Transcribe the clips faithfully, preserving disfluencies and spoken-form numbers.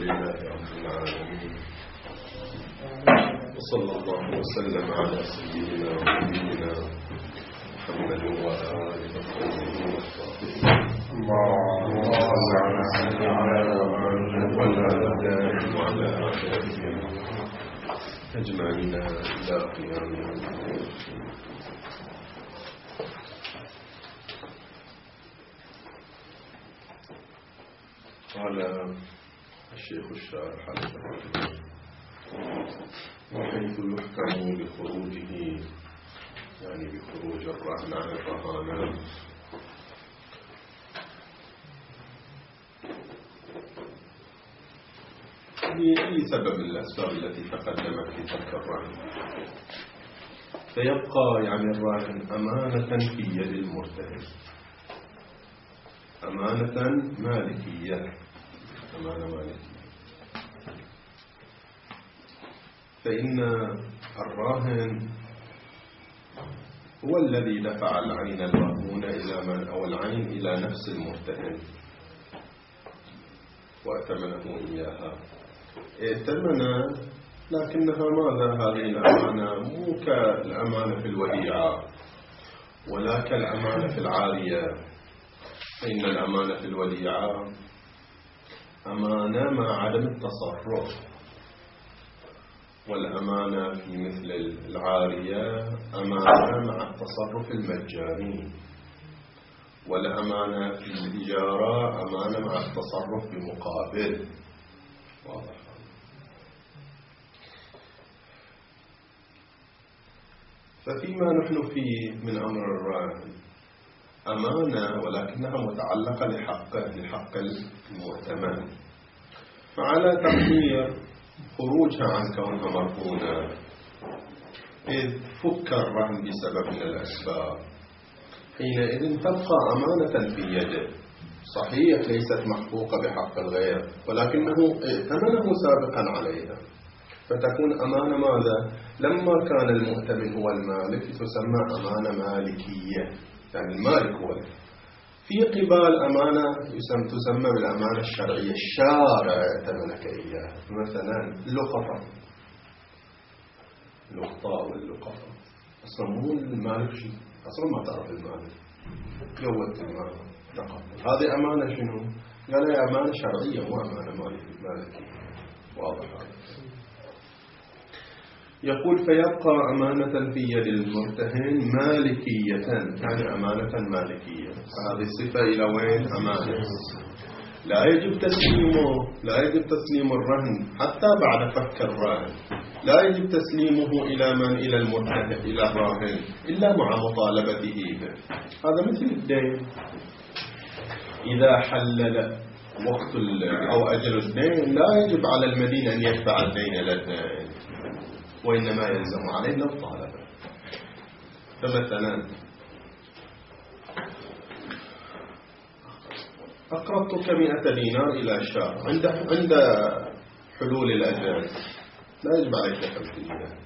لله رب العالمين، وصلى الله وسلم على سيدنا ونبينا محمد وآله الطيبين الطاهرين. اللهم صل على سيدنا محمد وعلى آله وعلى آله أجمعين إلى قيام يوم. قال الشيخ الشارح وحيث يحكم بخروجه، يعني بخروج الرهن عن الرهانة، لأي سبب من الأسباب التي تقدمت في ترك الرهن، فيبقى يعني الراهن أمانة في يد المرتهن، أمانة مالكية، أمانة مالكية. فإن الراهن هو الذي دفع العين المرهونة إلى من أو العين إلى نفس المرتهن وأتمنه إياها، ائتمن، لكنها ماذا هذه الأمانة مو كالأمانة في الوديعة ولا كالأمانة في العارية. فإن الأمانة في الوديعة أمانة مع عدم التصرف، والأمانة في مثل العارية أمانة مع التصرف المجاني، والأمانة في الإجارة أمانة مع التصرف بمقابل. واضح. ففيما نحن فيه من أمر الراهن أمانة ولكنها متعلقة لحقه لحق المؤتمن، فعلى تقدير خروجها عن كونها مرهونة إذ فك الرهن بسبب من الأسباب، حينئذ تبقى أمانة في يده، صحيح ليست محقوقة بحق الغير ولكنه ائتمنه سابقا عليها، فتكون أمانة ماذا؟ لما كان المؤتمن هو المالك تسمى أمانة مالكية، يعني المالك هو له. في قبال أمانة تسمى بالأمانة الشرعية، الشارع ائتمنك إياها، مثلا لقطة، لقطاء واللقطة أصلا مو المالك شيء، أصلا ما تعرف المالك، جوت المال تقبل، هذه أمانة شنو؟ قال هي أمانة شرعية مو أمانة مالكية. واضح هذا. يقول فيبقى أمانة في يد المرتهن مالكية، يعني أمانة مالكية، هذه الصفة إلى وين؟ أمانة. لا يجب تسليمه، لا يجب تسليم الرهن حتى بعد فك الرهن، لا يجب تسليمه إلى من؟ إلى المرتهن، إلى الراهن، إلا مع مطالبته به. هذا مثل الدين، إذا حلل وقت أو أجل الدين لا يجب على المدين أن يدفع الدين إلى الدين، وإنما يلزم عليه المطالبة. فمثلا أقرضتك مئة دينار إلى شهر، عند عند حلول الأجل لا يجب عليك دفع الدينار،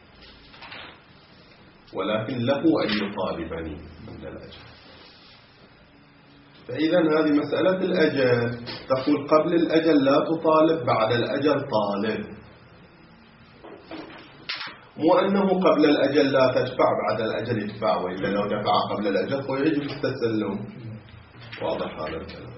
ولكن له أن يطالبني عند الأجل. فإذا هذه مسألة الأجل، تقول قبل الأجل لا تطالب، بعد الأجل طالب، مو أنه قبل الأجل لا تدفع بعد الأجل يدفع، وإلا لو دفع قبل الأجل فيجب التسلم. واضح هذا الكلام.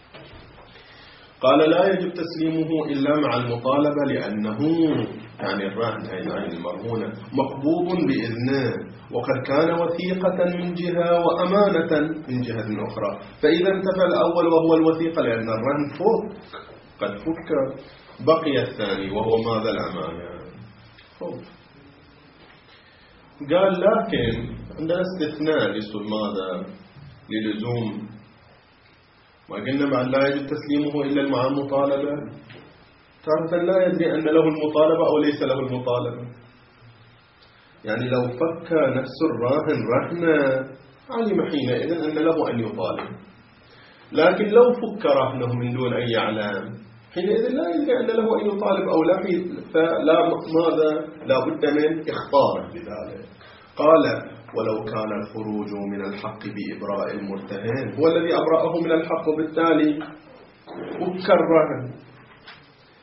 قال لا يجب تسليمه إلا مع المطالبة، لأنه يعني الرهن أي العين المرهونة مقبوض بإذنه، وقد كان وثيقة من جهة وأمانة من جهة أخرى، فإذا انتفى الأول وهو الوثيقة لأن الرهن فك، قد فك، بقي الثاني وهو ماذا؟ الأمانة. فك. قال لكن عندنا استثناء لسوء ماذا؟ للزوم، ما قلنا بعد لا يجب تسليمه إلا مع المطالبة، تارة لا يدري أن له المطالبة أو ليس له المطالبة، يعني لو فك نفس الراهن رهنه علم حينئذ أن له أن يطالب، لكن لو فك رهنه من دون أن يعلم حينئذ لا يدري أن له أن يطالب أو لا، فلا ماذا؟ لا بد من إخطاره بذلك. قال ولو كان الخروج من الحق بإبراء المرتهن هو الذي أبرأه من الحق، وبالتالي فك الرهن،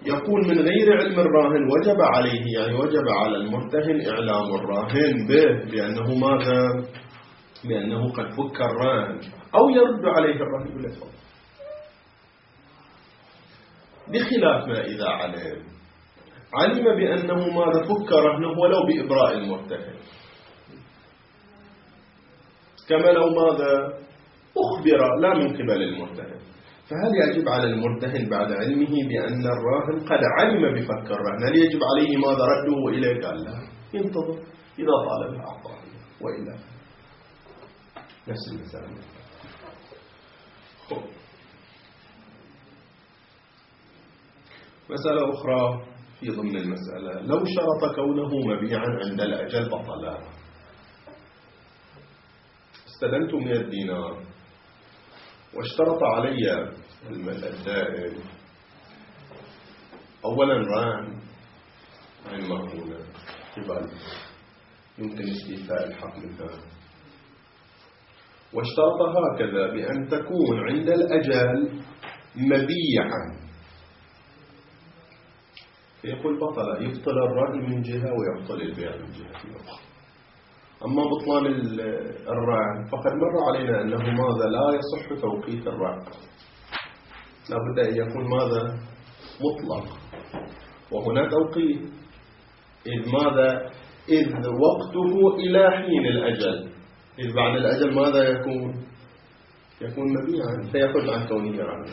يقول من غير علم الراهن وجب عليه، يعني وجب على المرتهن إعلام الراهن به بأنه ماذا؟ بأنه قد فك الرهن أو يرد عليه الرهن بالإفضل، بخلاف ما إذا علم علم بأنه ماذا؟ فك رهنه ولو بإبراء المرتهن، كما لو ماذا؟ أخبر لا من قبل المرتهن. فهل يجب على المرتهن بعد علمه بأن الراهن قد علم بفك الرهن هل يجب عليه ماذا؟ رده إليه؟ قال لا، ينتظر إذا طالب أعطاه وإلا نفس المثال. خب. مسألة أخرى في ضمن المسألة، لو شرط كونه مبيعا عند الأجل بطلا. استلمت مئة دينار واشترط علي الدائن أولا رهن عين مرهونة قبل يمكن استيفاء الحق منها، واشترط هكذا بأن تكون عند الأجل مبيعا، فيقول بطل، يبطل الرهن من جهة ويبطل البيع من جهة أخرى. أما بطلان الرهن فقد مر علينا أنه ماذا؟ لا يصح توقيت الرهن، لابد أن يكون ماذا؟ مطلق، وهنا توقيت، إذ ماذا؟ إذ وقته إلى حين الأجل، إذ بعد الأجل ماذا يكون؟ يكون مبيعا فيخرج عن كونه رهنا.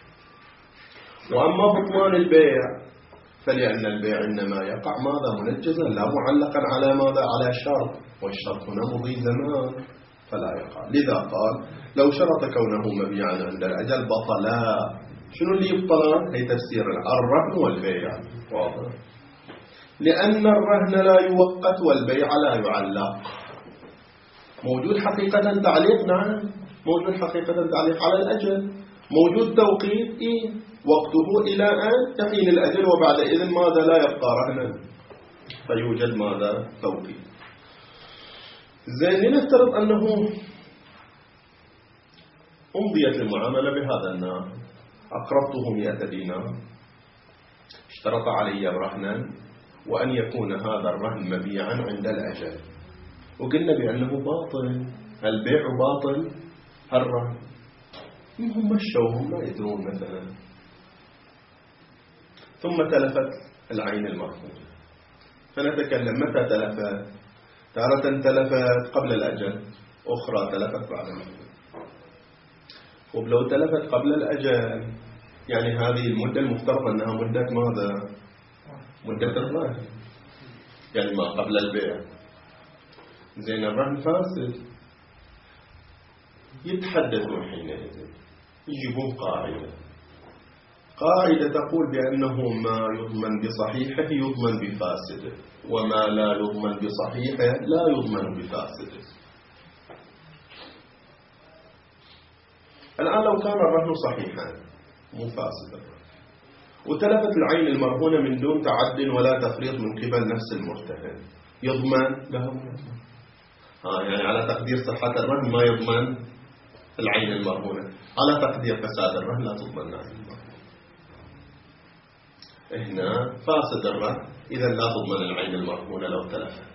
وأما بطلان البيع فلأن البيع إنما يقع ماذا؟ منجزا لا معلقا على ماذا؟ على شرط، والشرط هنا مضي زمان فلا يقع. لذا قال لو شرط كونه مبيعا عند الأجل بطلا. شنو اللي يبطلان؟ هي تفسير الرهن والبيع واضح، لأن الرهن لا يوقت والبيع لا يعلق. موجود حقيقة تعليق، نعم موجود حقيقة تعليق على الأجل، موجود توقيت إيه؟ وقته إلى أن يحين الأجل، وبعد إذن ماذا؟ لا يبقى رهنا، فيوجد ماذا؟ توقيت. زين، لنفترض أنه أمضيت المعاملة بهذا النوع، أقرضته مئة دينار، اشترط علي رهنا وأن يكون هذا الرهن مبيعا عند الأجل، وقلنا بأنه باطل، البيع باطل الرهن، هم مشوهم ما يدرون مثلا، ثم تلفت العين المرهونة. فنتكلم متى تلفت؟ تارة تلفت قبل الأجل، أخرى تلفت بعد الأجل. ولو تلفت قبل الأجل يعني هذه المدة المفترض أنها مدة ماذا؟ مدة الرهن، يعني ما قبل البيع. زين، الرهن فاسد، يتحدثون حينئذ، يجيبون قاعدة قاعدة تقول بأنه ما يضمن بصحيحه يضمن بفاسده، وما لا يضمن بصحيحه لا يضمن بفاسده. الآن لو كان الرهن صحيحا مو فاسدا وتلفت العين المرهونة من دون تعد ولا تفريط من قبل نفس المرتهن، يضمن له؟ آه يعني على تقدير صحة الرهن ما يضمن العين المرهونة، على تقدير فساد الرهن لا تضمن العين المرهونة. هنا فاسد الرهن إذا لا تضمن العين المرهونة لو تلفت.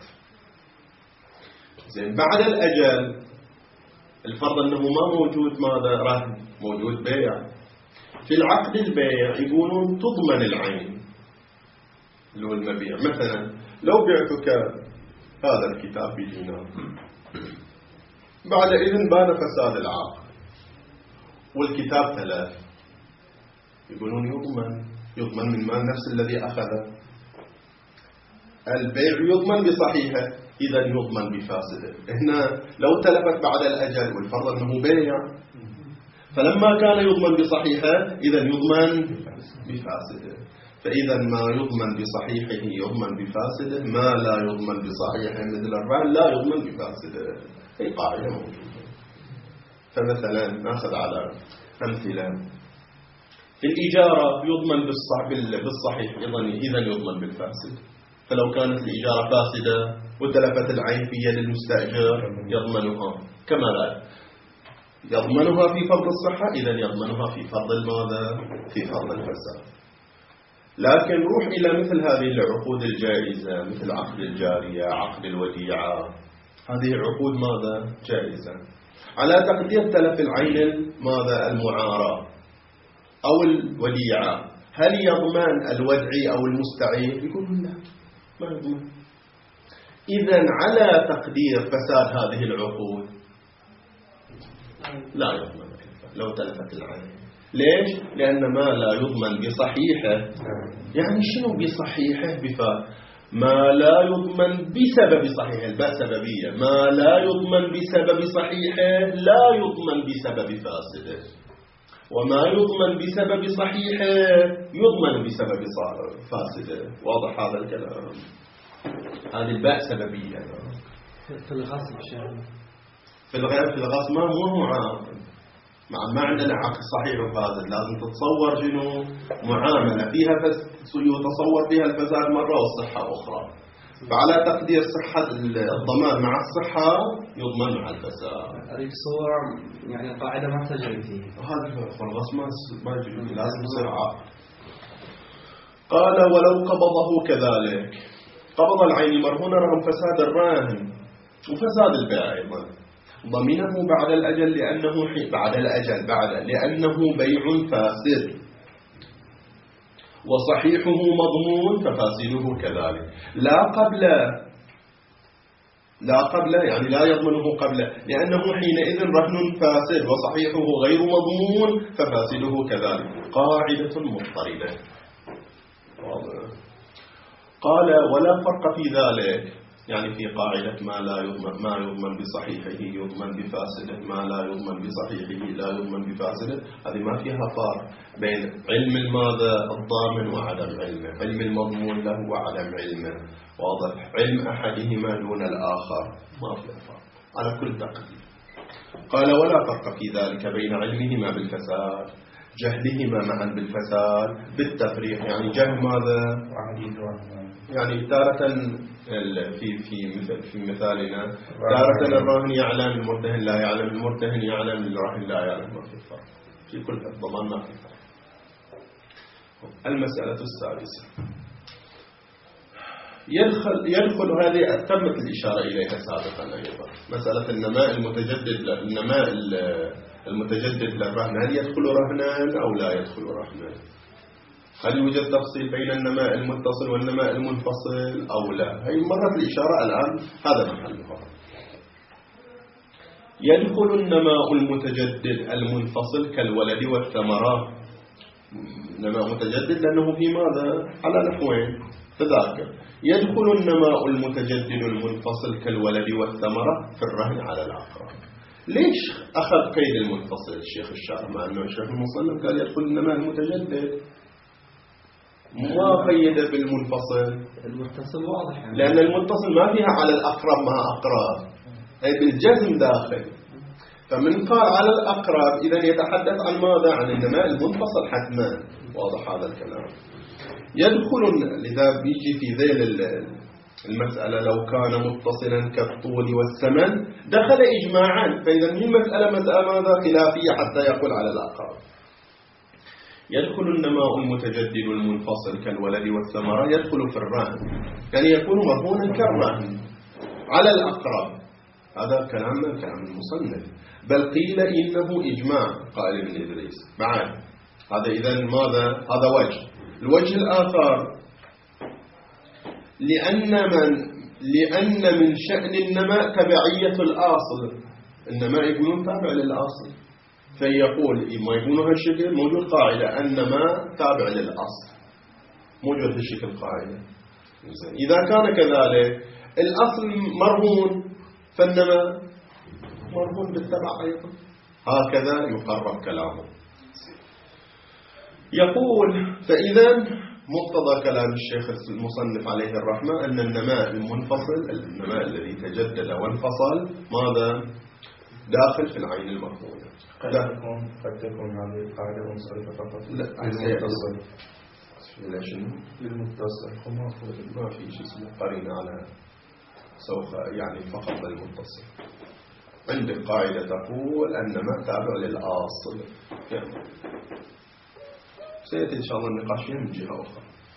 زين، بعد الأجل الفرض أنه ما موجود ماذا؟ رهن، موجود بيع. في العقد البيع يقولون تضمن العين اللي هو المبيع. مثلا لو بعتك هذا الكتاب بدينار، بعد إذن بان فساد العقد والكتاب تلف، يقولون يضمن يضمن من مال نفس الذي أخذه. البيع يضمن بصحيحه إذا يضمن بفاسده. هنا لو تلفت بعد الأجل والفرض أنه بيع، فلما كان يضمن بصحيحه إذا يضمن بفاسده. فإذا ما يضمن بصحيحه يضمن بفاسده، ما لا يضمن بصحيحه مثل الرهن لا يضمن بفاسده. هي قاعدة موجودة. فمثلا نأخذ على أمثلة، في الإجارة يضمن بالصحيح إذا يضمن بالفاسد. فلو كانت الإجارة فاسدة وتلفت العين في يد المستأجر يضمنها، كما لا يضمنها في فرض الصحة إذا يضمنها في فرض الماذا؟ في فرض الفساد. لكن روح إلى مثل هذه العقود الجائزة مثل عقد الجارية، عقد الوديعة، هذه عقود ماذا؟ جائزة. على تقدير تلف العين ماذا؟ المعارة أو الوديعة، هل يضمن الودعي أو المستعير؟ يقول لا، ما يضمن. إذن على تقدير فساد هذه العقود لا يضمن لو تلفت العين. ليش؟ لأن ما لا يضمن بصحيحه، يعني شنو بصحيحه؟ بفا ما لا يضمن بسبب صحيحه، الباء سببية، ما لا يضمن بسبب صحيحه لا يضمن بسبب فاسده، وما يضمن بسبب صحيحه يضمن بسبب فاسده. واضح هذا الكلام؟ هذه الباء سببية. في الغصب شيء في الغير في الغصب ما هو معامل، مع ما عندنا عقد صحيح وفاسد، لازم تتصور شنو معاملة فيها يتصور فيها الفساد مرة والصحة أخرى. فعلى تقدير صحة الضمان مع الصحة يضمن مع الفساد. هذه صورة يعني القاعدة ما تجري فيه. هذا في الغصب ما يجري فيه، لازم يصير عقد. قال ولو قبضه كذلك، قبض العين مرهونة رغم فساد الراهن وفساد البيع أيضا، ضمنه بعد الأجل لأنه حي... بعد الأجل بعد لأنه بيع فاسد وصحيحه مضمون ففاسده كذلك. لا قبل لا قبل يعني لا يضمنه قبل، لأنه حينئذ رهن فاسد وصحيحه غير مضمون ففاسده كذلك. قاعدة مضطردة. قال ولا فرق في ذلك، يعني في قاعدة ما لا يضمن ما يضمن بصحيحه يضمن بفاسده، ما لا يضمن بصحيحه لا يضمن بفاسده، هذه ما فيها فرق بين علم الماذا الضامن وعدم علمه، علم المضمون له وعدم علمه. واضح؟ علم أحدهما دون الآخر ما فيها فرق على كل تقدير. قال ولا فرق في ذلك بين علمهما بالفساد جهلهما معا بالفساد بالتفريق، يعني جهل ماذا؟ يعني تارة في في مثل في مثالنا تارة الراهن يعلم المرتهن لا يعلم، المرتهن يعلم الراهن لا يعلم، ما في فرق في كل الضمان ما في فرق. المسألة السادسة يدخل يدخل هذه تمت الإشارة إليها سابقا أيضا، مسألة النماء المتجدد النماء المتجدد للرهن، هل يدخل رهنا أو لا يدخل رهنا؟ هل يوجد تفصيل بين النماء المتصل والنماء المنفصل أو لا؟ هي مرت الإشارة الآن هذا محلها. يدخل النماء المتجدد المنفصل كالولد والثمرة، نماء متجدد لأنه في ماذا؟ على نحوين تذاكر. يدخل النماء المتجدد المنفصل كالولد والثمرة في الرهن على العقار. ليش أخذ قيد المنفصل الشيخ الشارع مع أنه الشيخ المصنف قال يدخل النماء المتجدد، ما قيد بالمنفصل؟ المتصل واضح يعني. لأن المتصل ما فيها على الأقرب مع أقرب، أي بالجزم داخل. فمن قال على الأقرب إذا يتحدث عن ماذا؟ عن النماء المنفصل حتما. واضح هذا الكلام؟ يدخل لذا بيجي في ذيل المسألة لو كان متصلا كالطول والثمن دخل إجماعا، فإذا هي مسألة مسألة ماذا؟ خلافية حتى يقول على الأقرب. يدخل النماء المتجدد المنفصل كالولد والثمرة يدخل في الرهن، يعني يكون مرهونا كالرهن على الأقرب. هذا كلام من كلام المصنف، بل قيل إنه إجماع قال ابن إدريس بعد هذا. إذن ماذا؟ هذا وجه. الوجه الآخر لأن من لأن من شأن النماء تبعية الأصل، النماء يقولون تابع للأصل، فيقول ما يقولون هالشكل موجود قاعدة النماء تابع للأصل، موجود هالشكل قاعدة. إذا كان كذلك الأصل مرهون فالنماء مرهون بالتبع أيضا، هكذا يقرب كلامه. يقول فإذا مقتضى كلام الشيخ المصنف عليه الرحمة أن النماء المنفصل، النماء الذي تجدد وانفصل ماذا؟ داخل في العين المرهونة. قد تكون قد تكون هذه القاعدة منصرفة فقط للمتصل. لا شنو؟ للمتصل ما في شيء اسمه قرينة على سوف يعني فقط للمتصل. عندك قاعدة تقول النماء تابع للأصل، يعني سيأتي إن شاء الله النقاش من جهة أخرى.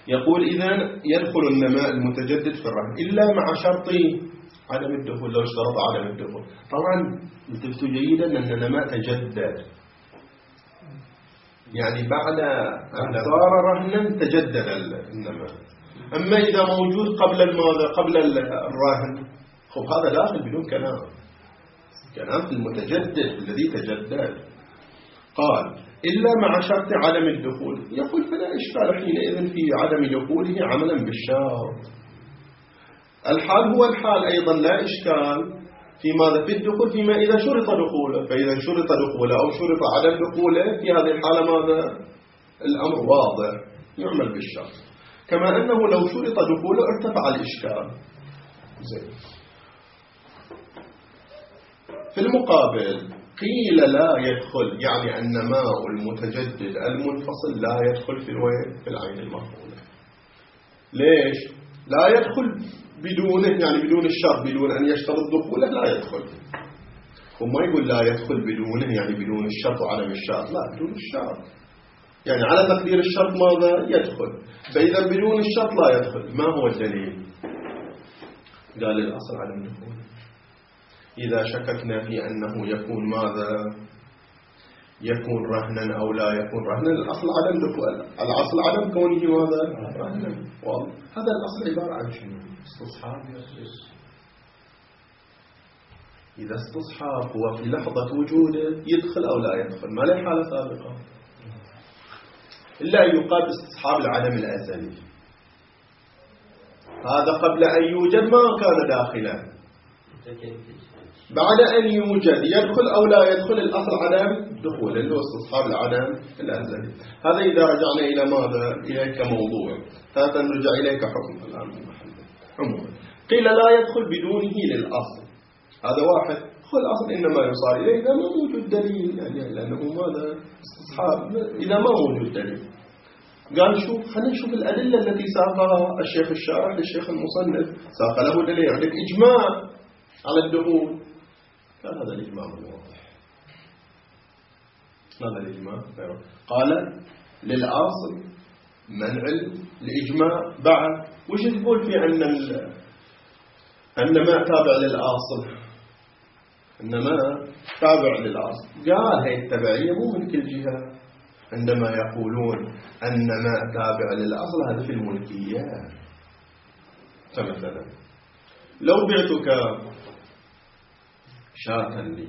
يقول إذن يدخل النماء المتجدد في الرهن إلا مع شرط عدم الدخول. لو اشترط عدم الدخول طبعا التفتوا جيدا أن النماء تجدد، يعني بعد أن صار رهنا تجدد النماء. أما إذا موجود قبل الماذا قبل الرهن خب هذا داخل بدون كلام، كلام المتجدد الذي تجدد. قال إلا مع شرط عدم الدخول. يقول فلا إشكال حينئذ في عدم دخوله عملا بالشرط. الحال هو الحال أيضا لا إشكال في ماذا في الدخول فيما إذا شرط دخوله. فإذا شرط دخوله أو شرط عدم دخوله في هذه الحالة ماذا الأمر واضح يعمل بالشرط. كما أنه لو شرط دخوله ارتفع الإشكال. زين. في المقابل قيل لا يدخل، يعني النماء المتجدد المنفصل لا يدخل في الوين في العين المفعولة. ليش لا يدخل بدونه؟ يعني بدون الشرط، بدون أن يشترط دخوله لا يدخل. وما يقول لا يدخل بدونه يعني بدون الشرط وعدم الشرط، لا بدون الشرط، يعني على تقدير الشرط ماذا يدخل. فإذا بدون الشرط لا يدخل. ما هو الدليل؟ قال الأصل عدم دخوله. إذا شككنا في أنه يكون ماذا يكون رهنا أو لا يكون رهنا، الأصل عدم دخول، الأصل عدم كونه ماذا رهنا. هذا الأصل عبارة عن شنو؟ استصحاب. إذا استصحاب هو في لحظة وجوده يدخل أو لا يدخل، ما له حالة سابقة إلا أن يقال استصحاب العدم الأزلي. هذا قبل أن يوجد ما كان داخلا، بعد أن يوجد يدخل أو لا يدخل الأصل عدم دخول اللي هو استصحاب العدم الأزلي. هذا إذا رجعنا إلى ماذا إليك موضوع. ثالثا نرجع إليك حكم الآن عموما. قيل لا يدخل بدونه للأصل، هذا واحد. خل الأصل إنما يصار إليه إذا ما موجود دليل، يعني لأنه ماذا استصحاب إذا ما موجود دليل. قال شوف خلينا نشوف الأدلة التي ساقها الشيخ الشارح للشيخ المصنف. ساق له دليل، عندك إجماع على الدخول. كان هذا الإجماع واضح. هذا الإجماع قال للأصل منع الإجماع. بعد وش تقول في أن النماء تابع للأصل؟ النماء تابع للأصل. قال هي التبعية مو من كل جهة. عندما يقولون النماء تابع للأصل هذا في الملكيات. فمثلا لو بعتك شاة لي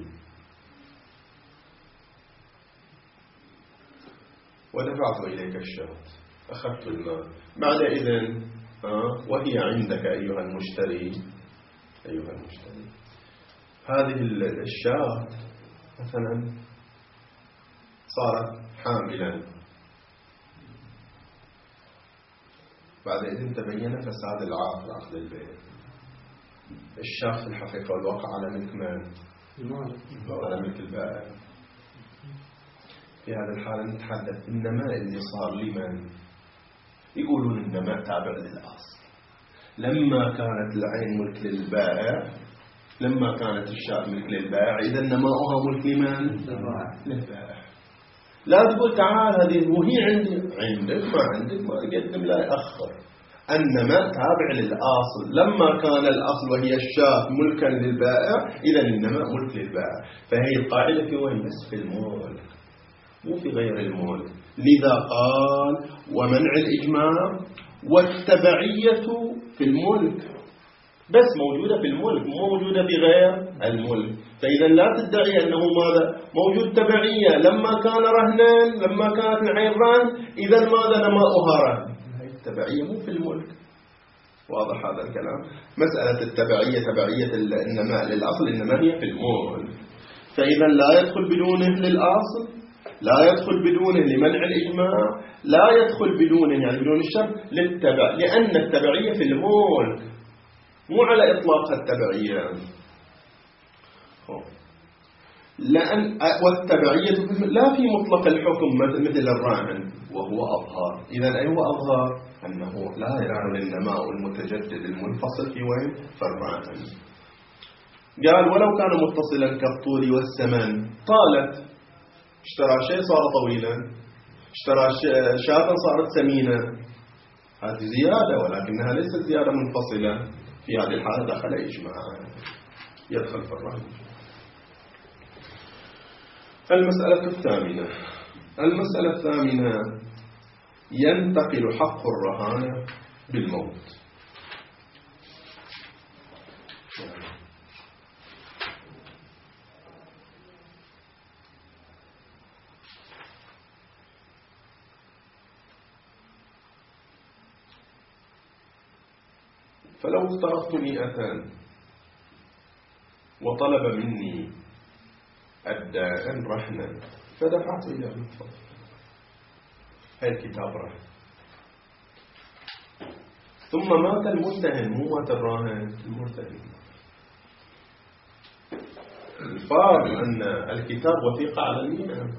ودفعت إليك الشاة، أخذت المال، بعد إذن آه وهي عندك أيها المشتري أيها المشتري هذه الشاة مثلا صارت حاملا، بعد إذن تبين فساد العقد عقد البيع. الشاة في الحقيقة والواقع على ملك من؟ على ملك البائع. في هذا الحالة نتحدث النماء اللي صار لمن؟ يقولون النماء تابع للأصل. لما كانت العين ملك للبائع، لما كانت الشاة ملك للبائع، إذا نماؤها ملك لمن؟ للبائع. لا تقول تعال هذه وهي عندي، عندك ما عندك ما يقدم لا يأخر. النماء تابع للأصل. لما كان الأصل وهي الشاة ملكا للبائع، إذا النماء ملك للبائع. فهي القاعدة في وين؟ بس في الملك مو في غير الملك. لذا قال ومنع الإجماع والتبعية في الملك، بس موجودة في الملك مو موجودة في غير الملك. فإذا لا تدعي أنه ماذا موجود تبعية لما كان رهنا، لما كانت العين رهن، إذا ماذا نماؤها رهن. هذه التبعية مو في الملك. واضح هذا الكلام؟ مسألة التبعية تبعية النماء للأصل إنما هي في الملك. فإذا لا يدخل بدونه للأصل، لا يدخل بدونه لمنع الإجماع، لا يدخل بدونه يعني بدون الشرط للتبع، لأن التبعية في الملك مو على إطلاق التبعية. لأن والتبعية لا في مطلق الحكم مثل الراهن وهو أظهار. إذا أي هو أظهار؟ أنه لا يدخل النماء المتجدد المنفصل في وين؟ في الراهن. قال ولو كان متصلا كالطول والسمن. طالت، اشترى شيء صار طويلا، اشترى شاة صارت سمينة. هذه زيادة، ولكنها ليست زيادة منفصلة. في هذه الحالة دخل إجماع، يدخل في الرهن. المسألة الثامنة المسألة الثامنة ينتقل حق الرهان بالموت. فلو افترضت مئتان وطلب مني الدائن رهنا فدفعت إلى المتفضل، هاي الكتاب رهن، ثم مات المرتهن، مو مات الراهن، المرتهن. الفرق أن الكتاب وثيقة على المئة،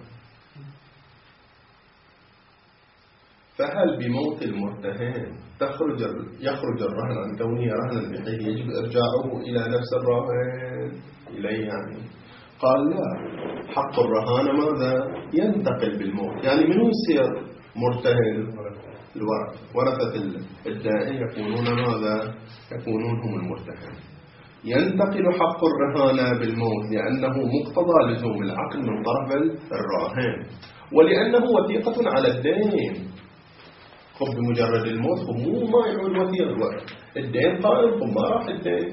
فهل بموت المرتهن تخرج يخرج الرهن عن كونه رهنا بحيث يجب إرجاعه إلى نفس الراهن إليه؟ يعني قال لا، حق الرهان ماذا؟ ينتقل بالموت. يعني من يصير مرتهن؟ الورثة، ورثة الدائن يكونون ماذا؟ يكونون هم المرتهن. ينتقل حق الرهان بالموت لأنه مقتضى لزوم العقل من طرف الراهن، ولأنه وثيقة على الدين. خب بمجرد الموت خب مو ما يعود وثيقة، الدين قائم، خب ما راح الدين،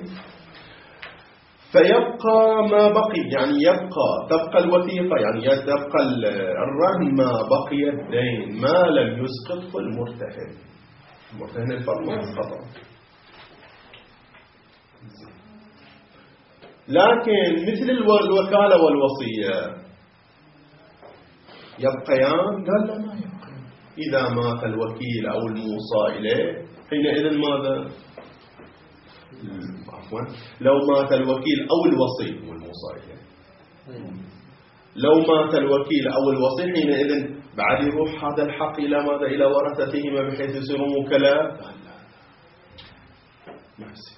فيبقى ما بقي، يعني يبقى تبقى الوثيقة، يعني تبقى الرهن ما بقي الدين ما لم يسقطه المرتهن. المرتهن الفرق ما يسقطه. لكن مثل الوكالة والوصية يبقيان؟ قال لا، ما يبقى. إذا مات الوكيل أو الموصى إليه حينئذ ماذا؟ عفوا لو مات الوكيل أو الوصي والموصى إليه، لو مات الوكيل أو الوصي حينئذ بعد يروح هذا الحق إلى ماذا؟ إلى ورثتهما بحيث يصيروا وكلاء؟ نفسي.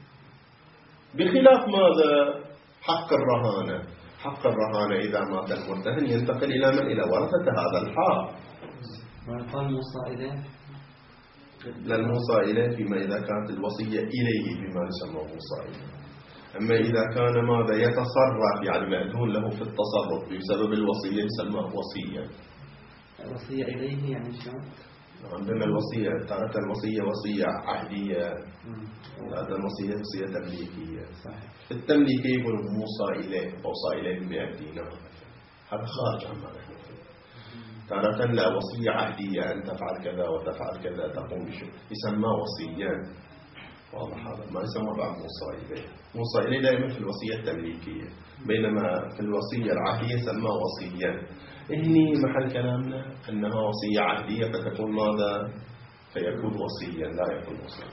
بخلاف ماذا؟ حق الرهانة. حق الرهانة إذا مات المرتهن ينتقل إلى من؟ إلى ورثة هذا الحق. قال موصى إليه؟ للموصى إليه فيما إذا كانت الوصية إليه بما يسمى موصى إليه. أما إذا كان ماذا؟ يتصرف، يعني مأذون له في التصرف بسبب الوصية يسمى وصية. الوصية إليه يعني شلون؟ عندنا الوصية تارة الوصية وصية عهدية، هذا الوصية وصية تمليكية. صحيح. التمليكية يقول موصى إليه، أوصى إليه بمئة دينار، هذا خارج عما نحن فيه. تارة لا، وصية عهدية، أن تفعل كذا وتفعل كذا تقوم بشيء، يسمى وصيا. واضح هذا؟ ما يسمى بعد موصى إليه. موصى إليه دائما في الوصية التمليكية، بينما في الوصية العهدية يسمى وصيا. إني محل كلامنا أنها وصية عهدية فتكون ماذا؟ فيكون وصيا، لا يكون وصيا.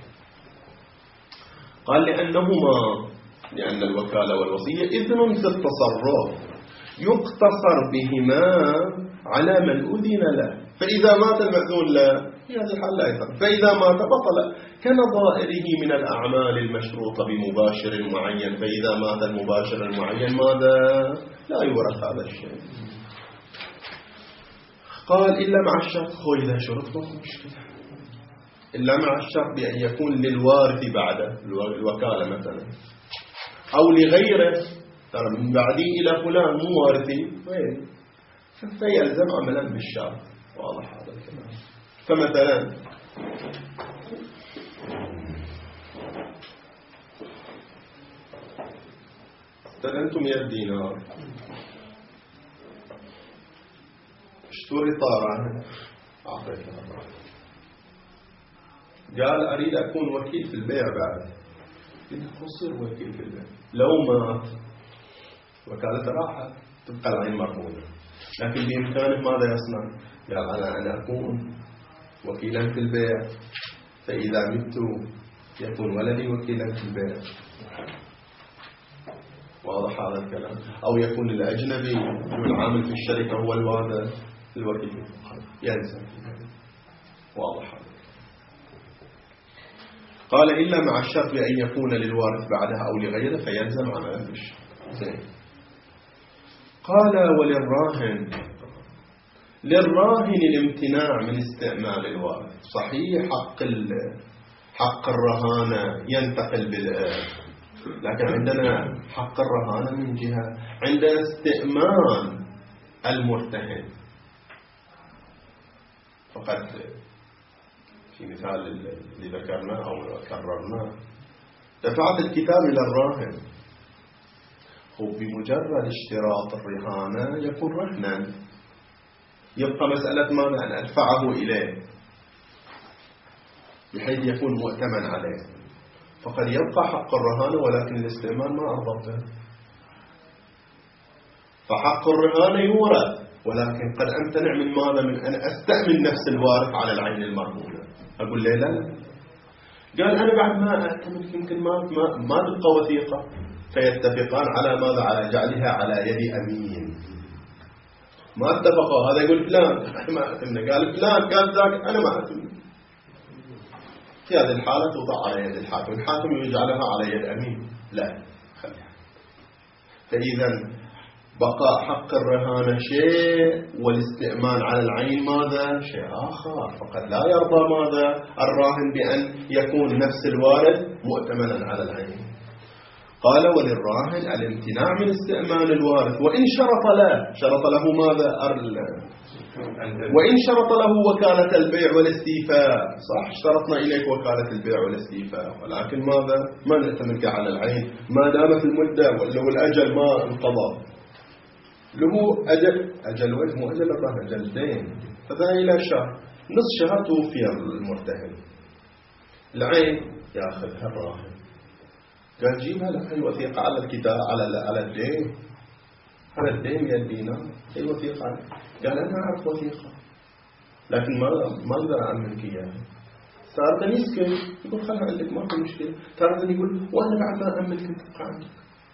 قال لأنهما، لأن الوكالة والوصية إذن في التصرف يقتصر بهما على من أذن له، فإذا مات المأذون له في هذا الحال لا يفعل، فإذا مات بطل كنظائره من الأعمال المشروطة بمباشر معين، فإذا مات المباشر المعين ماذا؟ لا يورث هذا الشيء. قال إلا مع الشرط، هو إذا شرط ما مشكلة، إلا مع الشرط بأن يكون للوارث بعده، الوكالة مثلا، أو لغيره، ترى من بعدي إلى فلان مو وارثي وين، فيلزم عملا بالشرط. واضح هذا الكلام؟ فمثلا استلمتم مئة دينار، اشتري طارا، أعطيتها، قال أريد أكون وكيل في البيع بعد، قلت خصر وكيل في البيع، لو مات وكالة راحة تبقى العين مرفوضة، لكن بإمكانه ماذا يصنع؟ قال أنا أنا أكون وكيلا في البيع، فإذا مت يكون ولدي وكيلا في البيع. واضح هذا الكلام؟ أو يكون الأجنبي والعامل في الشركة هو الوالد الوكيل، يلزم. واضح هذا. قال إلا مع الشرط بأن يكون للوارث بعدها أو لغيره فيلزم عملا بالشرط. زين. قال وللراهن للراهن الامتناع من استعمال الوارث. صحيح حق حق الرهانة ينتقل بالإرث، لكن عندنا حق الرهانة من جهة، عندنا استئمان المرتهن. فقط في مثال اللي ذكرناه أو كررناه، دفعت الكتاب إلى الراهن، وبمجرد اشتراط الرهانة يكون رهنا، يبقى مسألة ماذا؟ أن أدفعه إليه بحيث يكون مؤتمن عليه. فقد يبقى حق الرهانة ولكن الاستئمان ما أضبطه. فحق الرهانة يورث، ولكن قد أمتنع من ماذا؟ من أن أستأمن نفس الوارث على العين المرهونة. أقول لي لا لا، قال أنا بعد ما أأتمن يمكن ما ما, ما تبقى وثيقة، فيتفقان على ماذا؟ على جعلها على يد أمين. ما اتفقوا، هذا يقول فلان أنا ما أتمنى، قال فلان قال ذاك أنا ما أتمنى. في هذه الحالة توضع على يد الحاكم، الحاكم يجعلها على يد أمين. لا خليها. فإذا بقاء حق الرهانة شيء والاستئمان على العين ماذا؟ شيء آخر. فقد لا يرضى ماذا؟ الراهن بأن يكون نفس الوارث مؤتمنا على العين. قال وللراهن الامتناع من استئمان الوارث وإن شرط له، شرط له ماذا؟ وإن شرط له وكالة البيع والاستيفاء. صح اشترطنا إليك وكالة البيع والاستيفاء، ولكن ماذا؟ ما نعتمد على العين ما دامت المدة ولا الأجل ما انقضى. له أجل، أجل وجه مو أجل الرهن، أجل دين. فذا إلى شهر، نص شهر توفي المرتهن، العين يأخذها الراهن. قال جيبها لك هي وثيقة على الكتاب على على الدين، على الدين يا الدينار هي وثيقة. قال أنا أعرف وثيقة لكن ما ما أقدر أعملك إياها. صار يسكت، يقول خلها عندك ما في مشكلة. ترى يقول وأنا بعد ما أعملك تبقى عندك.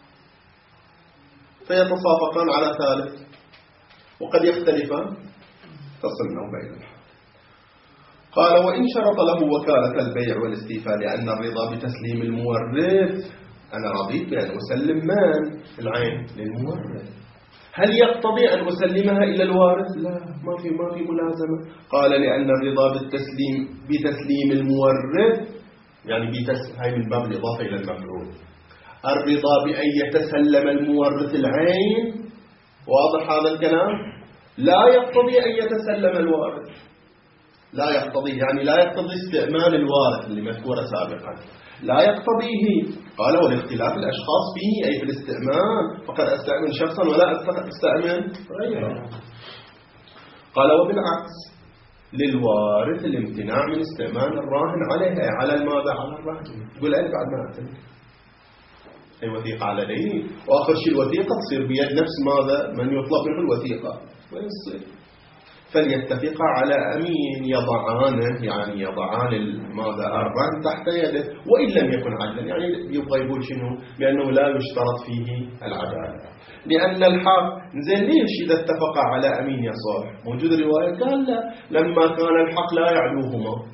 فيتصافقان على ثالث وقد يختلفان، تصلنا بين الحال. قال وإن شرط له وكالة البيع والاستيفاء لأن الرضا بتسليم المورث، أنا رضيت بأن أسلم من؟ العين للمورث. هل يقتضي أن أسلمها إلى الوارث؟ لا، ما في ما في ملازمة. قال لأن الرضا بالتسليم بتسليم المورث، يعني بتس هاي من باب الإضافة إلى المفعول. الرضا بأن يتسلم المورث العين، واضح هذا الكلام؟ لا يقتضي أن يتسلم الوارث، لا يقتضي، يعني لا يقتضي استئمان الوارث اللي مذكورة سابقا، لا يقتضيه. قال والاختلاف الأشخاص فيه أي في الاستئمان، فقد أستأمن شخصا ولا أستأمن غيره. قال وبالعكس للوارث الامتناع من استئمان الراهن عليها، على الماذا؟ على الراهن. يقول أنا بعد ما أتمنى أي وثيقة على دين، وآخر شيء الوثيقة تصير بيد نفس ماذا؟ من يطلب منه الوثيقة، وين تصير؟ فليتفقا على أمين يضعانه، يعني يضعان ماذا؟ الرهن تحت يده، وإن لم يكن عدلا، يعني يبغى يقول شنو؟ بأنه لا يشترط فيه العدالة، لأن الحق زين ليش إذا اتفقا على أمين يصح؟ موجود رواية قال لا، لما كان الحق لا يعلوهما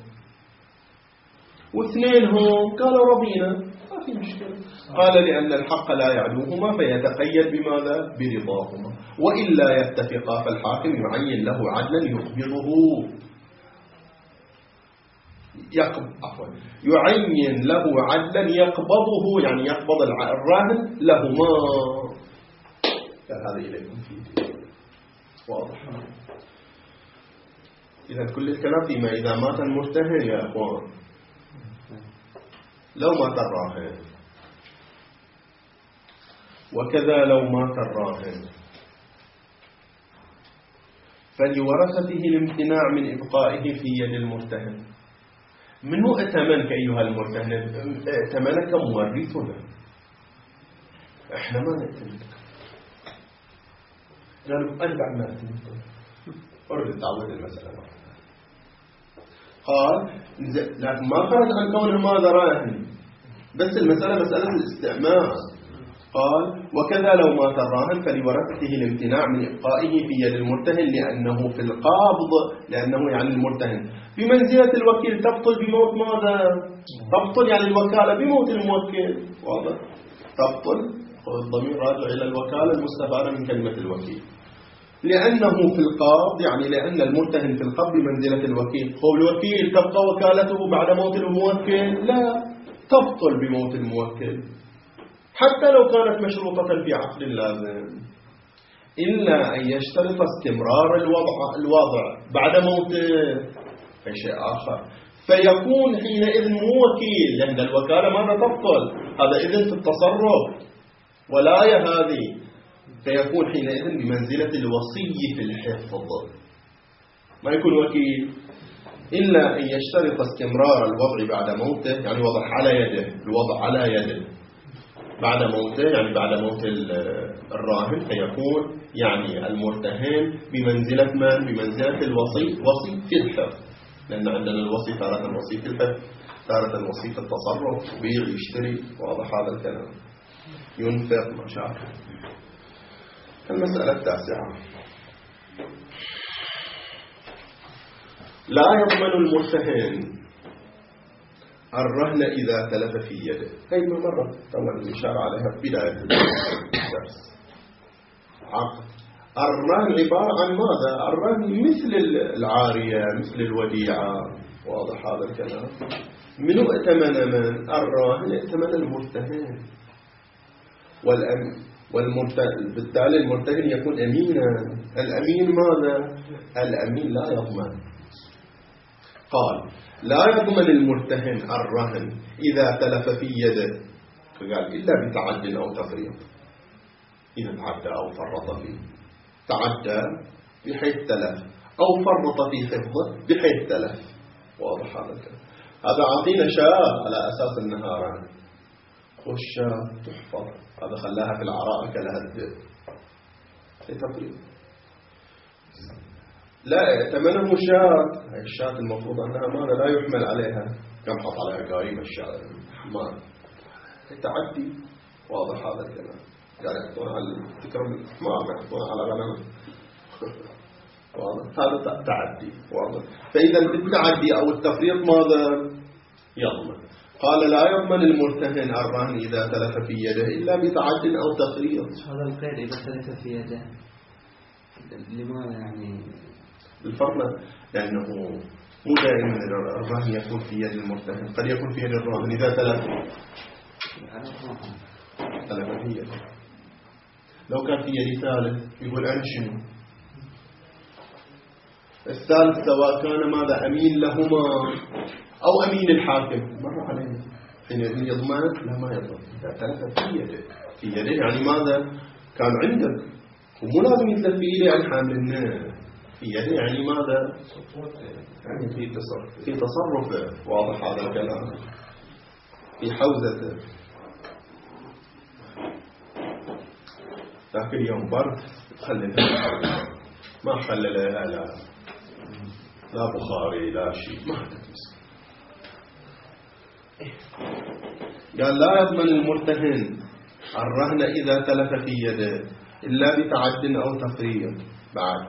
واثنين هم قالوا رضينا، ما في مشكلة. قال لأن الحق لا يعلوهما فيتقيد بماذا؟ برضاهما، وإلا يتفقا فالحاكم يعين له عدلا يقبضه يقبض عفوا يعين له عدلا يقبضه، يعني يقبض الراهن لهما. هذا إليكم فيه واضح. إذا كل الكلام فيما إذا مات المرتهن يا أخوان، لو مات الراهن، وكذا لو مات الراهن فلورثته الامتناع من إبقائه في يد المرتهن. منو ائتمنك أيها المرتهن؟ ائتمنك مورثنا، احنا ما نأتمنك. قالوا أنا بعد ما أتمنك أرد تعود المسألة. قال لكن ما خرج عن كونه ماذا؟ راهن، بس المسألة مسألة الاستعمار. قال وكذا لو مات الراهن فلورثته الامتناع من إبقائه في يد المرتهن لأنه في القابض، لأنه يعني المرتهن بمنزلة الوكيل، تبطل بموت ماذا؟ تبطل يعني الوكالة بموت الموكل، واضح؟ تبطل، الضمير راجع إلى الوكالة المستفادة من كلمة الوكيل. لأنه في القبض، يعني لأن المرتهن في القبض بمنزلة الوكيل. هو الوكيل تبقى وكالته بعد موت الموكل؟ لا، تبطل بموت الموكل حتى لو كانت مشروطة في عقد لازم، إلا أن يشترط استمرار الوضع, الوضع بعد موته، أي شيء آخر. فيكون حينئذ مو وكيل، لأن الوكالة ماذا تبطل؟ هذا إذن في التصرف، ولاية هذه، فيكون حينئذ بمنزلة الوصي في الحفظ، ما يكون وكيل. إلا أن يشترط استمرار الوضع بعد موته، يعني وضع على يده، الوضع على يده بعد موته، يعني بعد موت الراهن، فيكون يعني المرتهن بمنزلة من؟ بمنزلة الوصي، وصي في الحفظ، لأن عندنا الوصي تارة الوصي في الحفظ، تارة الوصي في التصرف، يبيع يشتري، واضح هذا الكلام، ينفق ما شاء. المسألة التاسعة: لا يضمن المرتهن الرهن إذا تلف في يده. هي ما مرة طبعا الإشارة عليها في بداية الدرس. عقد الرهن عبارة عن ماذا؟ الرهن مثل العارية، مثل الوديعة، واضح هذا الكلام. منو ائتمن من؟ الراهن ائتمن المرتهن، والأمين والمرتهن، بالتالي المرتهن يكون أمينا. الأمين ماذا؟ الأمين لا يضمن. قال: لا يضمن المرتهن الرهن إذا تلف في يده، فقال إلا بتعد أو تفريط. إذا تعدى أو فرط فيه، تعدى بحيث تلف، أو فرط في حفظه بحيث تلف، واضح هذا الكلام. هذا عطينا شاة على أساس أنها رهن، والشاة تحفظ، هذا خلاها في العراء كلها الدب، في تفريط. لا ائتمنه شاة، هاي الشاة المفروض أنها ماذا؟ لا يحمل عليها، كم حط عليها قريمة الشاة حمار، التعدي، واضح هذا الكلام. يعني يحطون على تكرم الحمار، ما يحطون على غنم، واضح هذا تعدي، واضح. فإذا بالتعدي أو التفريط ماذا؟ يضمن. قال: لا يضمن المرتهن الرهن إذا تلف في يده إلا بتعد أو تفريط. هذا القيد إذا تلف في يده لماذا يعني؟ الفرق لأنه مو دائما الرهن يكون في يد المرتهن، قد يكون في يد الراهن. إذا تلف تلف في يده، لو كان في يد ثالث يقول أنا شنو؟ الثالث سواء كان ماذا؟ أمين لهما أو أمين الحاكم، مر علينا حينئذ يضمن؟ لا، ما يضمن. إذا تلف في يده، في يده يعني ماذا؟ كان عندك، ومو لازم يتلف في يده يعني حامل النار، في يده يعني ماذا؟ يعني في تصرف، في تصرفه، واضح هذا الكلام، في حوزته. ذاك اليوم برد خلل، ما خللها لا لا بخاري لا شيء، ما تمسك. قال: لا يضمن المرتهن الرهن إذا تلف في يده إلا بتعد أو تفريط. بعد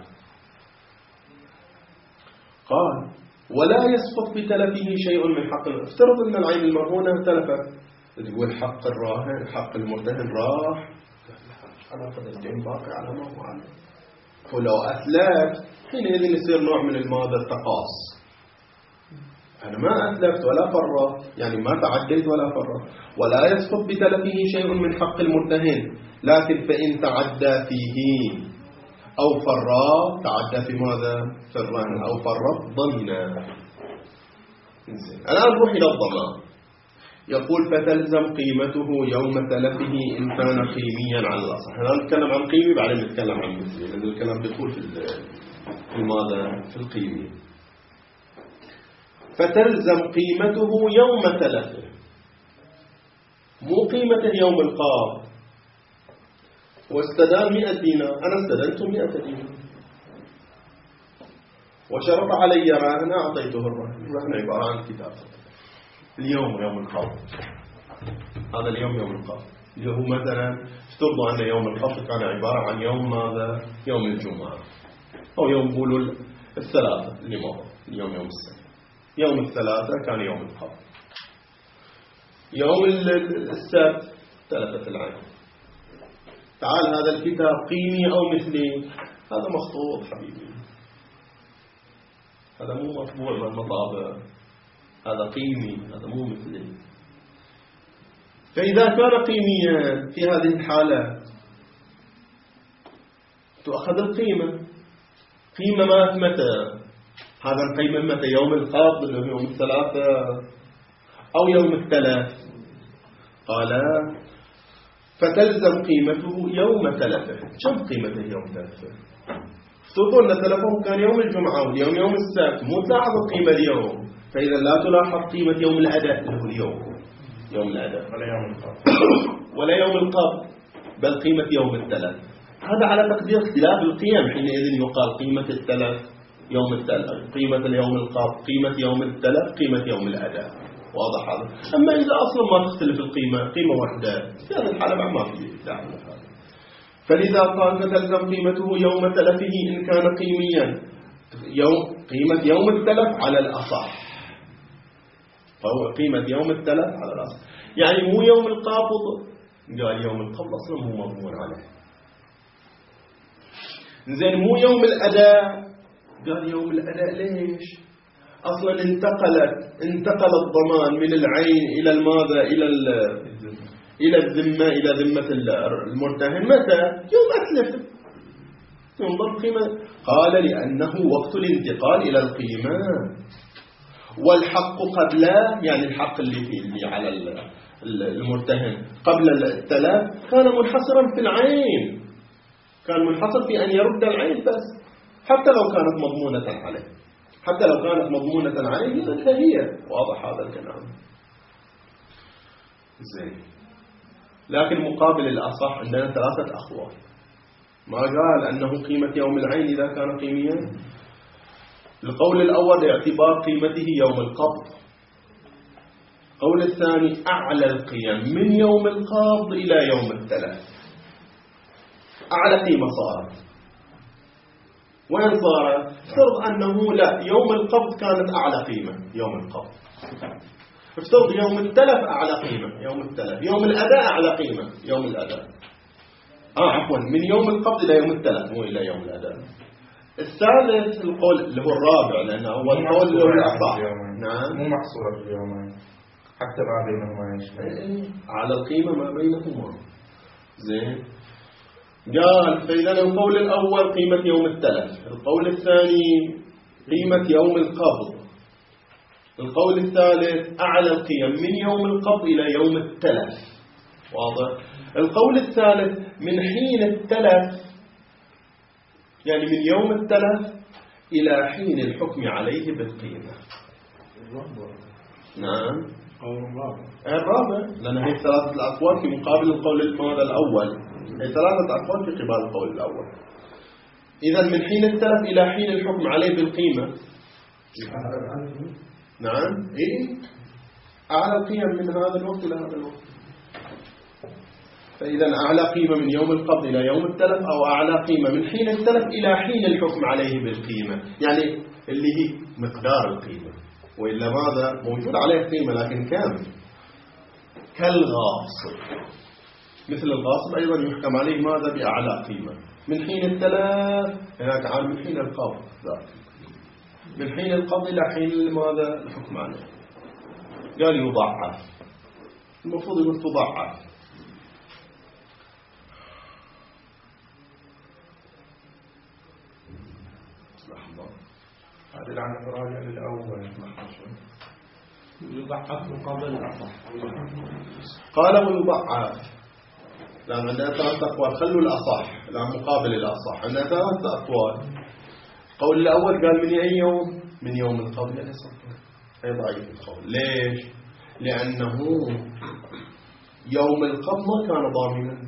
قال: ولا يسقط بتلفه شيء من حق. افترض أن العين المرهونة تلفت، تقول حق الراهن، حق المرتهن راح، على قدر الدين باقي على ما هو عليه. ولو أتلفت حينئذ يصير نوع من الماذا؟ التقاص. أنا ما أتلفت ولا فرط، يعني ما تعديت ولا فرط. ولا يسقط بتلفه شيء من حق المرتهن، لكن فإن تعدى فيه أو فرط، تعدى في ماذا؟ في الرهن، أو فرط ضمنا. الآن نروح إلى الضمان. يقول: فتلزم قيمته يوم تلفه إن كان قيميا على الأصح. هنا نتكلم عن قيمي بعدين نتكلم عن مثلي، لأن الكلام بيقول في في ماذا؟ في القيمي. فتلزم قيمته يوم تلفه، مو قيمته يوم القبض. واستدان مئة دينار، أنا استدنت مئة دينار، وشرط علي رهن، أعطيته الرهن. الرهن عبارة عن كتاب اليوم يوم القبض، هذا اليوم يوم القبض. اللي هو مثلا افترضوا أن يوم القبض كان عبارة عن يوم ماذا؟ يوم الجمعة، أو يوم بولو الثلاثة اللي مضى، اليوم يوم السبت. يوم الثلاثة كان يوم القبض، يوم السبت تلفت العين. تعال هذا الكتاب قيمي أو مثلي؟ هذا مخطوط حبيبي، هذا مو مطبوع بالمطابع، هذا قيمي، هذا مو مثلي. فإذا كان قيميا في هذه الحالة تؤخذ القيمة. قيمة مات متى؟ هذا القيمة متى؟ يوم القبض اللي هو يوم الثلاثة أو يوم التلف؟ قال فتلزم قيمته يوم تلفه. كم قيمته يوم تلفه؟ افترضوا أن تلفه كان يوم الجمعة واليوم يوم السبت، مو تلاحظ القيمة اليوم، فإذا لا تلاحظ قيمة يوم الأداء اللي هو اليوم، يوم الأداء ولا يوم القبض ولا يوم القبض، بل قيمة يوم التلف. هذا على تقدير اختلاف القيم، حينئذ يقال قيمة التلف يوم التلف، قيمة يوم القبض، قيمة يوم التلف، قيمة يوم الأداء. واضح هذا؟ أما إذا أصلا ما تختلف القيمة، قيمة واحدة، في هذه الحالة ما في داعي لهذا. فلذا قال فتلزم قيمته يوم تلفه إن كان قيميا، يوم قيمة يوم التلف على الأصح، فهو قيمة يوم التلف على الأصح، يعني مو يوم القبض. قال يوم القبض أصلا مو مضمون عليه. زين مو يوم الأداء، قال يوم الأداء ليش؟ أصلا انتقلت انتقل الضمان من العين إلى الماذا؟ إلى إلى الذمة، إلى ذمة المرتهن متى؟ يوم أتلف. ينظر قيمة. قال لأنه وقت الانتقال إلى القيمة، والحق قبله، يعني الحق اللي فيه اللي على المرتهن قبل التلف كان منحصرا في العين، كان منحصر في أن يرد العين بس، حتى لو كانت مضمونة عليه، حتى لو كانت مضمونة عليه فهي. واضح هذا الكلام؟ زين. لكن مقابل الأصح عندنا ثلاثة أقوال. ما قال أنه قيمة يوم العين إذا كان قيميا. القول الأول اعتبار قيمته يوم القبض. القول الثاني أعلى القيم من يوم القبض إلى يوم التلف. أعلى قيمة صارت وين صارت؟ افترض أنه لا، يوم القبض كانت أعلى قيمة يوم القبض، افترض يوم التلف أعلى قيمة يوم التلف، يوم الأداء أعلى قيمة يوم الأداء. آه عفوا، من يوم القبض إلى يوم التلف مو إلى يوم الأداء. الثالث القول اللي هو الرابع، لأنه هو القول اللي هو الأصح. نعم، مو محصورة في اليومين، حتى ما بينهما يشبه على القيمة ما بينهما. زين. قال فإذا القول الأول قيمة يوم التلف، القول الثاني قيمة يوم القبض، القول الثالث أعلى القيم من يوم القبض إلى يوم التلف. واضح؟ القول الثالث من حين التلف، يعني من يوم التلف إلى حين الحكم عليه بالقيمة. نعم، قول الرابع. الرابع، لأن هي ثلاثة الأقوال في مقابل القول الماذا الأول، هي ثلاثة أقوال في قبال القول الأول. إذا من حين التلف إلى حين الحكم عليه بالقيمة. نعم، إيه، أعلى القيم من هذا الوقت إلى هذا الوقت. فإذا أعلى قيمة من يوم القبض إلى يوم التلف، أو أعلى قيمة من حين التلف إلى حين الحكم عليه بالقيمة، يعني اللي هي مقدار القيمة، وإلا ماذا موجود عليه قيمة لكن كم؟ كالغاصب، مثل الغاصب أيضا يحكم عليه ماذا؟ بأعلى قيمة من حين التلف، هناك عام من حين القبض ذات، من حين القبض إلى حين ماذا؟ الحكم عليه. قال يضعف، المفروض يقول تضعف. هذا العنف راجع للأول. يضعف مقابل الأصح. قال ويضعف، لأن عندنا ثلاثة أقوال، خلوا الأصح لا مقابل الأصح، عندنا ثلاثة أقوال. القول الأول قال من أي يوم؟ من يوم القبض. يعني صحيح، أي ضعيف القول. ليش؟ لأنه يوم القبض ما كان ضامنا،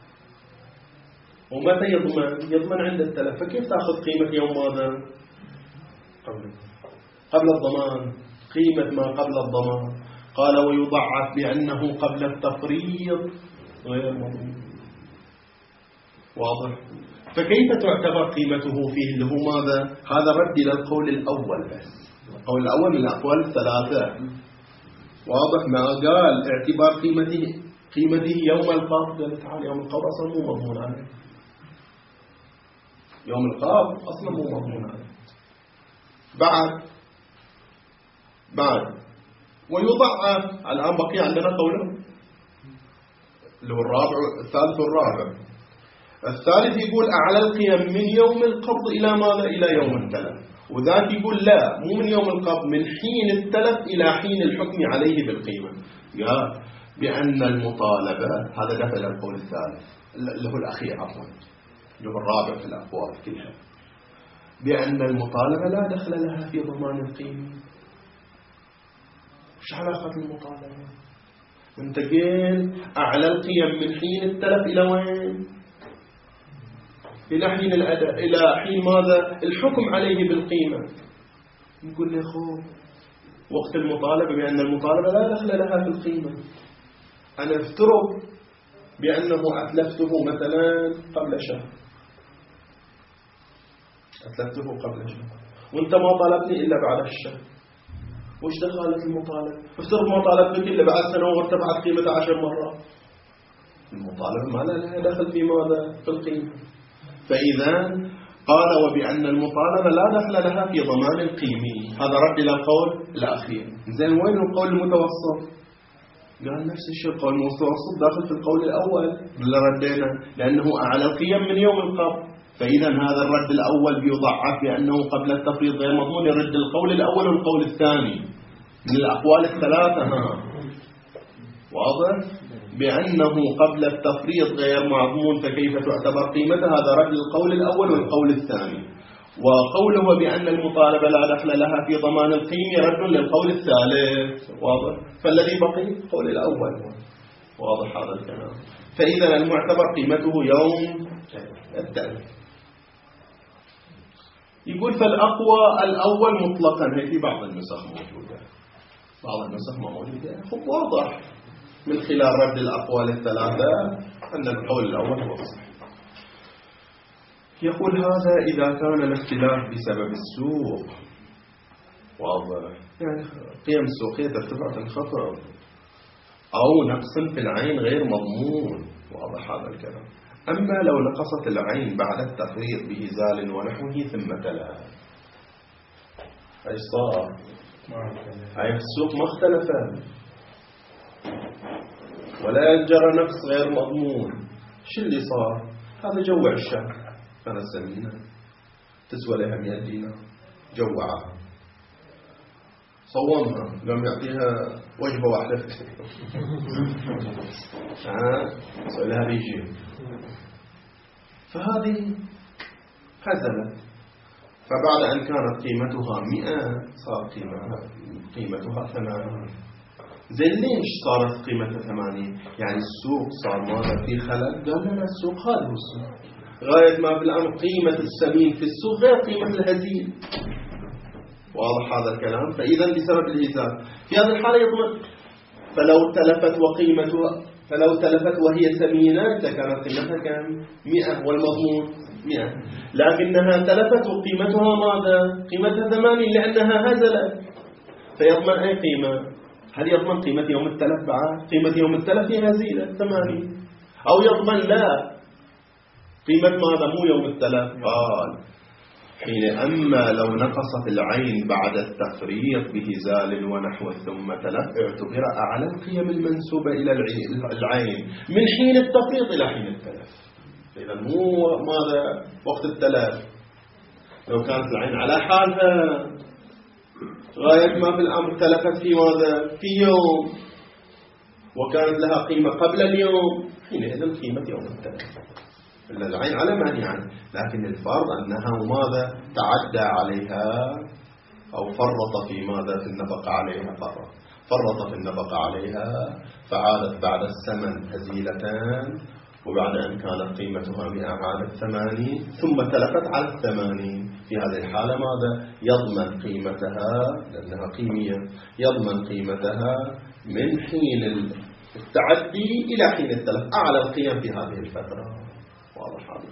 ومتى يضمن؟ يضمن عند التلف، فكيف تأخذ قيمة يوم ماذا؟ قبل قبل الضمان، قيمة ما قبل الضمان. قال ويضعف بأنه قبل التفريط غير مضمون. واضح؟ فكيف تعتبر قيمته فيه اللي هو ماذا؟ هذا رد إلى القول الأول بس، القول الأول من الأقوال الثلاثة. واضح؟ ما قال اعتبار قيمته قيمته يوم القبض، قال تعالى يوم القبض أصلا مو مضمون عليه. يوم القبض أصلا مو مضمون هذا. بعد بعد ويضعف. الآن بقي عندنا قوله اللي هو الرابع الثالث والرابع. الثالث يقول أعلى القيم من يوم القبض إلى ماذا؟ إلى يوم التلف. وذاك يقول لا، مو من يوم القبض، من حين التلف إلى حين الحكم عليه بالقيمة. قال بأن المطالبة، هذا دخل القول الثالث اللي هو الأخير عفوا اللي هو الرابع في الأقوال كلها، بأن المطالبة لا دخل لها في ضمان القيمة. وش علاقة المطالبة؟ انت قيل أعلى القيم من حين التلف إلى وين؟ إلى حين الأداء، إلى حين ماذا؟ الحكم عليه بالقيمة. نقول له خو وقت المطالبة بأن المطالبة لا دخل لها في القيمة. أنا افترض بأنه أتلفته مثلا قبل شهر، أتلفته قبل شهر وانت ما طالبني إلا بعد الشهر، وش دخلت المطالبة؟ افترض ما طالبتك إلا بعد سنة وارتفعت قيمة عشر مرات، المطالبة ما لها دخل في ماذا؟ في القيمة. فإذا قال وبأن المطالبة لا دخل لها في ضمان القيمي، هذا رد إلى القول الأخير. زين وين القول المتوسط؟ قال نفس الشيء، القول المتوسط داخل في القول الأول اللي ردينا، لأنه أعلى القيم من يوم القبض. فإذا هذا الرد الأول بيضعف بأنه قبل التفريط غير مضمون، يرد القول الأول والقول الثاني من الأقوال الثلاثة. ها واضح؟ بأنه قبل التفريط غير مضمون فكيف تعتبر قيمته، هذا رد القول الأول والقول الثاني. وقوله بأن المطالبة لا دخل لها في ضمان القيمة رد للقول الثالث. واضح؟ فالذي بقي القول الأول. واضح هذا الكلام. فإذا المعتبر قيمته يوم التلف. يقول فالأقوى الأول مطلقا، هي في بعض النسخ موجودة، بعض النسخ ما موجودة. خب واضح من خلال رد الأقوال الثلاثة أن القول الأول هو الصحيح. يقول هذا إذا كان الاختلاف بسبب السوق. واضح، يعني قيم السوقية ترتفع تنخفض أو نقص في العين غير مضمون. واضح هذا الكلام. أما لو نقصت العين بعد التفريط بإزال ونحوه ثم تلا، أي صار أي السوق ما اختلف ولا جرى نقص غير مضمون. شو اللي صار؟ هذا جوع الشهر، كانت سمينة تسوى لها مئة دينار، جوعها صومها قام يعطيها وجبة واحدة ها سوى لها ريجيم، فهذه هزلت. فبعد أن كانت قيمتها مئة صار قيمتها قيمتها ثمانين. زين ليش صارت قيمتها ثمانين؟ يعني السوق صار ماذا في خلل؟ قال لنا السوق هذا هو السوق، غاية ما في الأمر قيمة السمين في السوق غير قيمة الهزيل. واضح هذا الكلام. فإذا بسبب الهزال في هذه الحالة يضمن. فلو تلفت وقيمتها فلو تلفت وهي سمينة لكانت قيمتها كم؟ مئة والمضمون مئة، لكنها تلفت وقيمتها ماذا؟ قيمتها ثمانين لأنها هزلت. فيضمن أي قيمة؟ هل يضمن قيمة يوم التلف بعد؟ قيمة يوم التلف هي هزيلة ثمانين، أو يضمن لا قيمة ماذا؟ مو يوم التلف. قال حين أما لو نقصت العين بعد التفريط بهزال ونحو ثم تلف اعتبر أعلى القيم المنسوبة إلى العين من حين التفريط إلى حين التلف. إذا مو ماذا وقت التلف، لو كانت العين على حالها غاية ما في الأمر تلفت في ماذا؟ في يوم وكانت لها قيمة قبل اليوم، حينئذ قيمة يوم التلف. إلا العين على مانع عنه، لكن الفرض أنها ماذا؟ تعدى عليها أو فرط في ماذا؟ في النفقة عليها، فرط فرط في النفقة عليها فعادت بعد الثمن هزيلتان، وبعد أن كانت قيمتها مئة عادت ثمانين ثم تلفت على الثمانين. في هذه الحالة ماذا؟ يضمن قيمتها لأنها قيمية، يضمن قيمتها من حين التعدي إلى حين التلف، أعلى القيم في هذه الفترة. واضح هذا.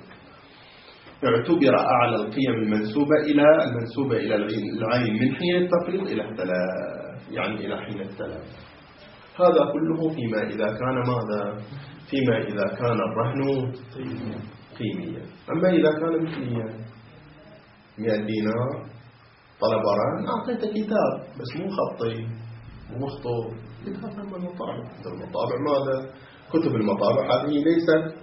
اعتبر أعلى القيم المنسوبة إلى المنسوبة إلى العين من حين التفريط إلى التلف، يعني إلى حين التلف. هذا كله فيما إذا كان ماذا؟ فيما إذا كان الرهن قيميا. أما إذا كان مثليا مئة دينار طلب رهن، أعطيته كتاب بس مو خطي مو مخطوط، كتاب من المطابع. المطابع ماذا؟ كتب المطابع هذه ليست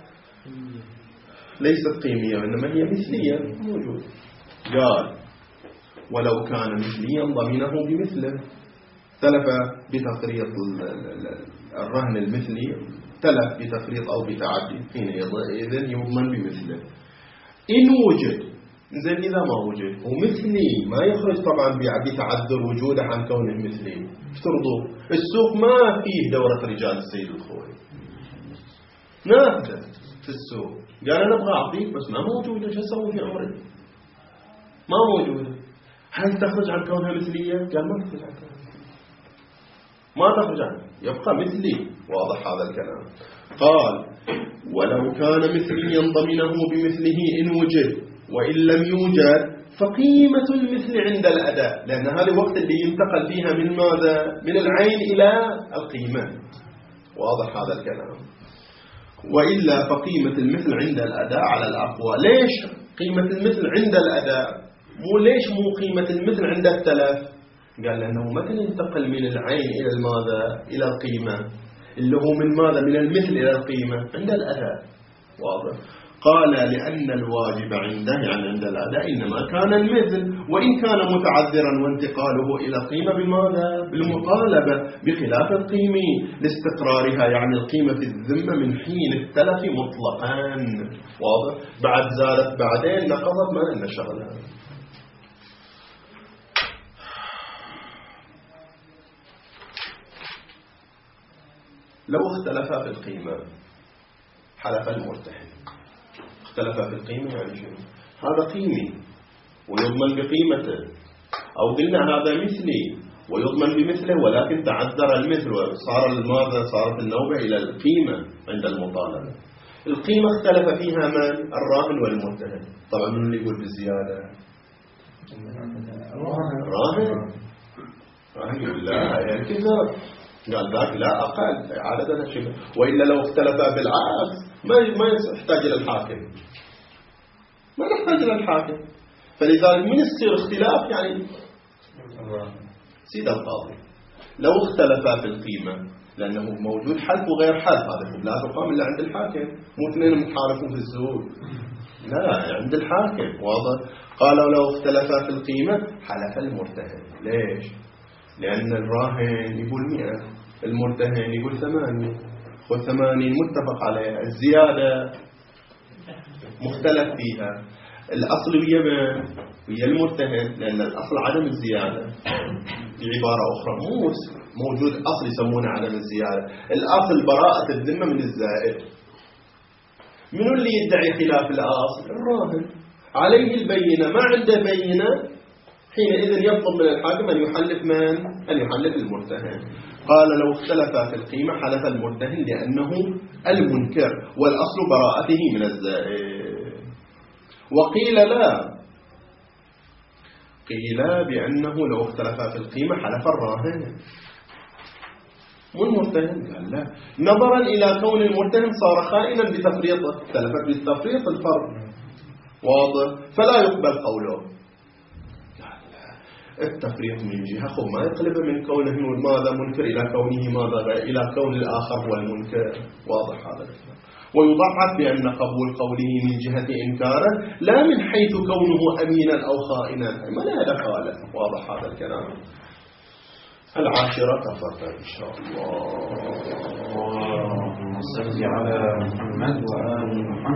ليست قيمية وإنما هي مثلية موجود. قال ولو كان مثليا ضمنه بمثله، تلف بتفريط الرهن المثلي، تلف بتفريط أو بتعدي، حينئذ يضمن بمثله إن وجد. زين إذا ما وجد ومثلي ما يخرج طبعا بتعذر وجوده عن كونه مثلي. افترضوا السوق ما فيه دورة رجال السيد الخوي، نافذة في السوق، قال أنا أبغى أعطيك بس ما موجودة، شو أسوي في أمري؟ ما موجودة، هل تخرج عن كونها مثلية؟ قال ما تخرج عن كونها مثلية، ما تخرج عنه، يبقى مثلي. واضح هذا الكلام؟ قال ولو كان مثليا ضمنه بمثله إن وجد، وإن لم يوجد فقيمة المثل عند الأداء، لأن هذا الوقت اللي ينتقل فيها من ماذا؟ من العين إلى القيمة. واضح هذا الكلام؟ وإلا فقيمة المثل عند الأداء على الأقوى. ليش قيمة المثل عند الأداء؟ مو ليش مو قيمة المثل عند التلف؟ قال لأنه متى ينتقل من العين إلى الماذا؟ إلى القيمة، اللي هو من ماذا؟ من المثل إلى القيمة عند الأداء. واضح؟ قال لأن الواجب عنده يعني عند الأداء إنما كان المثل، وإن كان متعذرا وانتقاله إلى القيمة بماذا؟ بالمطالبة، بخلاف القيمة لاستقرارها، يعني القيمة في الذمة من حين التلف مطلقا. واضح؟ بعد زالت بعدين نقضت ما لنا شغلها. لو اختلفا في القيمة حلف المرتهن. اختلفا في القيمة يعني شنو؟ هذا قيمي ويضمن بقيمته، أو قلنا هذا مثلي ويضمن بمثله ولكن تعذر المثل وصار الماذا؟ صارت النوبة إلى القيمة عند المطالبة. القيمة اختلف فيها من؟ الراهن والمرتهن. طبعا من اللي يقول بالزيادة؟ الراهن. الراهن يقول لا يعني كذا، قال ذاك لا أقل عادة شبه، وإلا لو اختلفا بالعكس ما ما يحتاج إلى الحاكم، ما نحتاج إلى الحاكم. فلذلك من يصير اختلاف يعني سيد القاضي. لو اختلفا في القيمة لأنه موجود حلف وغير حلف، هذا لا تقام إلا عند الحاكم، مو اثنين متحالفون في الزور، لا عند الحاكم. واضح؟ قالوا لو اختلفا في القيمة حلف المرتهن. ليش؟ لأن الراهن يقول مئة، المرتهن يقول ثمانية، والثمانين متفق عليها، الزيادة مختلف فيها. الأصل ويا من؟ ويا المرتهن، لأن الأصل عدم الزيادة. بعبارة أخرى مو موجود أصل يسمونه عدم الزيادة، الأصل براءة الذمة من الزائد. من اللي يدعي خلاف الأصل؟ الراهن، عليه البينة، ما عنده بينة حينئذ يطلب من الحاكم أن يحلف من؟ أن يحلف المرتهن. قال لو اختلفا في القيمة حلف المرتهن لأنه المنكر والأصل براءته من الزائد. وقيل لا، قيل بأنه لو اختلفا في القيمة حلف الراهن مو المرتهن. قال لا، نظرا إلى كون المرتهن صار خائنا بتفريطه، اختلفت بالتفريط الفرد. واضح؟ فلا يقبل قوله. التفريط من جهة خب ما يقلب من كونه ماذا منكر إلى كونه ماذا إلى كون الآخر هو المنكر. واضح هذا الكلام؟ ويضعف بأن قبول قوله من جهة إنكاره لا من حيث كونه أمينا أو خائنا، ما لا دخل. واضح هذا الكلام؟ العاشرة كفرت إن شاء الله. اللهم صل على محمد وآل محمد.